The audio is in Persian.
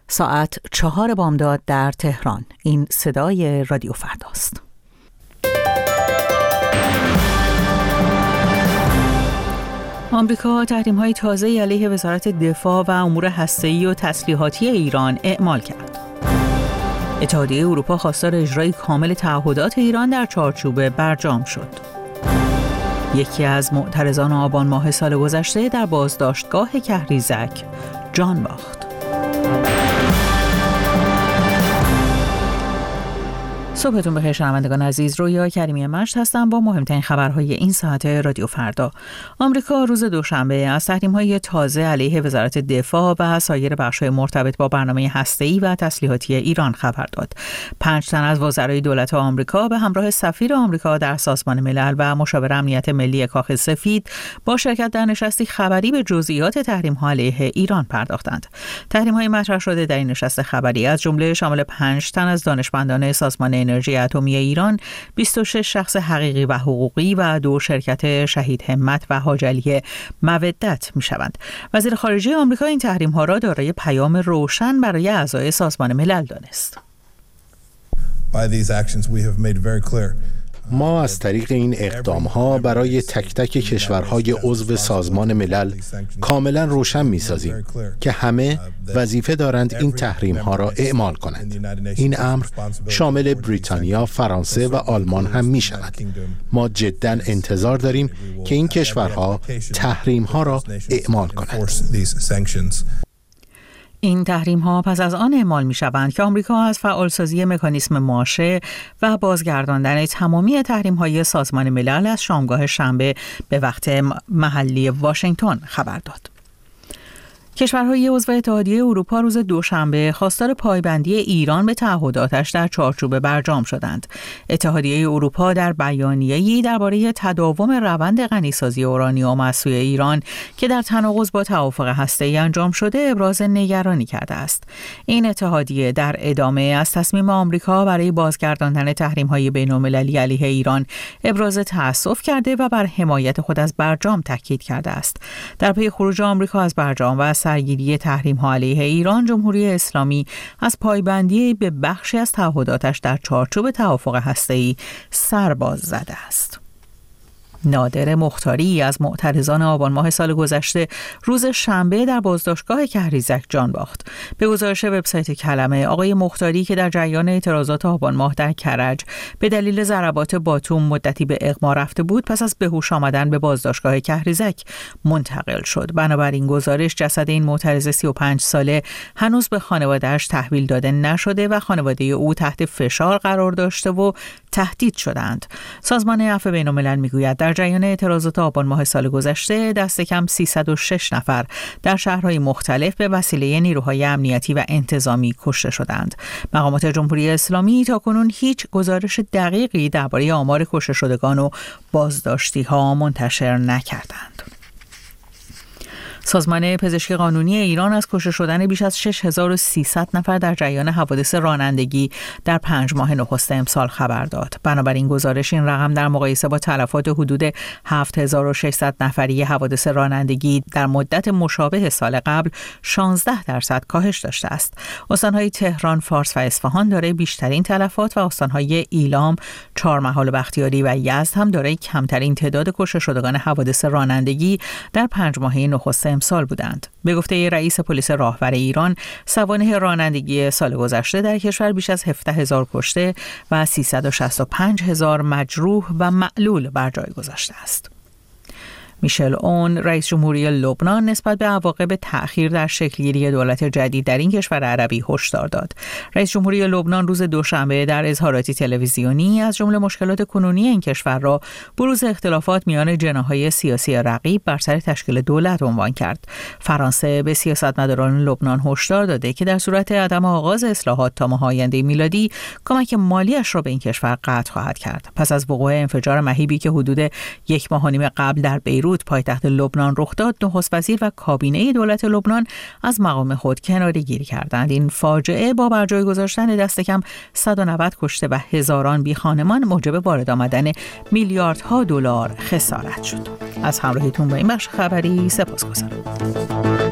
ساعت 4 بامداد در تهران. این صدای رادیو فرداست. آمریکا تحریم‌های تازه‌ای علیه وزارت دفاع و امور هسته‌ای و تسلیحاتی ایران اعمال کرد. اتحادیه اروپا خواستار اجرای کامل تعهدات ایران در چارچوب برجام شد. یکی از معترضان آبان ماه سال گذشته در بازداشتگاه کهریزک جان باخت. صبحتون بخیر شنوندگان عزیز، رویا کریمی مشت هستم با مهمترین خبرهای این ساعت رادیو فردا. آمریکا روز دوشنبه از تحریم‌های تازه علیه وزارت دفاع و سایر بخش‌های مرتبط با برنامه هسته‌ای و تسلیحاتی ایران خبر داد. 5 تن از وزرای دولت آمریکا به همراه سفیر آمریکا در سازمان ملل و مشاور امنیت ملی کاخ سفید با شرکت در نشستی خبری به جزئیات تحریم‌ها علیه ایران پرداختند. تحریم‌های مطرح شده در این نشست خبری از جمله شامل 5 تن از دانشمندان سازمان انرژی اتمی ایران، 26 شخص حقیقی و حقوقی و 2 شرکت شهید همت و حاج علی مودت می‌شوند. وزیر خارجه آمریکا این تحریم‌ها را دارای پیام روشن برای اعضای سازمان ملل دانست. ما از طریق این اقدام‌ها برای تک تک کشورهای عضو سازمان ملل کاملا روشن می‌سازیم که همه وظیفه دارند این تحریم‌ها را اعمال کنند. این امر شامل بریتانیا، فرانسه و آلمان هم می‌شود. ما جداً انتظار داریم که این کشورها تحریم‌ها را اعمال کنند. این تحریم‌ها پس از آن اعمال می‌شوند که آمریکا از فعالسازی مکانیسم ماشه و بازگرداندن تمامی تحریم‌های سازمان ملل از شامگاه شنبه به وقت محلی واشنگتن خبر داد. کشورهای عضو اتحادیه اروپا روز دوشنبه خواستار پایبندی ایران به تعهداتش در چارچوب برجام شدند. اتحادیه اروپا در بیانیه‌ای درباره تداوم روند غنیسازی اورانیوم از سوی ایران که در تناقض با توافق هسته‌ای انجام شده ابراز نگرانی کرده است. این اتحادیه در ادامه از تصمیم آمریکا برای بازگرداندن تحریم‌های بین‌المللی علیه ایران ابراز تأسف کرده و بر حمایت خود از برجام تاکید کرده است. در پی خروج آمریکا از برجام و سرگیری تحریم‌ها علیه ایران، جمهوری اسلامی از پایبندی به بخشی از تعهداتش در چارچوب توافق هسته‌ای سر باز زده است. نادر مختاری از معترضان آبان ماه سال گذشته روز شنبه در بازداشتگاه کهریزک جان باخت. به گزارش وبسایت کلمه، آقای مختاری که در جریان اعتراضات آبان ماه در کرج به دلیل ضربات باتوم مدتی به اغما رفته بود، پس از بهوش آمدن به بازداشتگاه کهریزک منتقل شد. بنابراین گزارش جسد این معترض 35 ساله هنوز به خانواده‌اش تحویل داده نشده و خانواده او تحت فشار قرار داشته و تهدید شدند. سازمان عفو بین‌الملل میگوید در جریان اعتراضات آبان ماه سال گذشته دست کم 306 نفر در شهرهای مختلف به وسیله نیروهای امنیتی و انتظامی کشته شدند. مقامات جمهوری اسلامی تاکنون هیچ گزارش دقیقی درباره آمار کشته شدگان و بازداشتی‌ها منتشر نکردند. سازمان پزشکی قانونی ایران از کشته شدن بیش از 6300 نفر در جریان حوادث رانندگی در 5 ماه نخست امسال خبر داد. بنابراین گزارش این رقم در مقایسه با تلفات حدود 7600 نفری حوادث رانندگی در مدت مشابه سال قبل 16% کاهش داشته است. استانهای تهران، فارس و اصفهان دارای بیشترین تلفات و استانهای ایلام، چهارمحال و بختیاری و یزد هم دارای کمترین تعداد کشته شدگان حوادث رانندگی در 5 ماهه نخست امسال بودند. به گفته رئیس پلیس راهور ایران، سوانح رانندگی سال گذشته در کشور بیش از 17000 کشته و 365000 مجروح و معلول بر جای گذاشته است. میشل اون، رئیس جمهوری لبنان، نسبت به عواقب تأخیر در شکلگیری دولت جدید در این کشور عربی هشدار داد. رئیس جمهوری لبنان روز دوشنبه در اظهاراتی تلویزیونی از جمله مشکلات کنونی این کشور را بروز اختلافات میان جناح‌های سیاسی رقیب بر سر تشکیل دولت عنوان کرد. فرانسه به سیاستمداران لبنان هشدار داده که در صورت عدم آغاز اصلاحات تا ماه آینده میلادی کمک مالیش را به این کشور قطع خواهد کرد. پس از وقوع انفجار مهیبی که حدود 1 ماه و نیم قبل در بیروت پایتخت لبنان رخ داد، نخست وزیر و کابینه دولت لبنان از مقام خود کناره‌گیری کردند. این فاجعه با بر جای گذاشتن دست کم 190 کشته و هزاران بیخانمان موجب وارد آمدن میلیاردها دلار خسارت شد. از همراهیتون با این بخش خبری سپاسگزارم.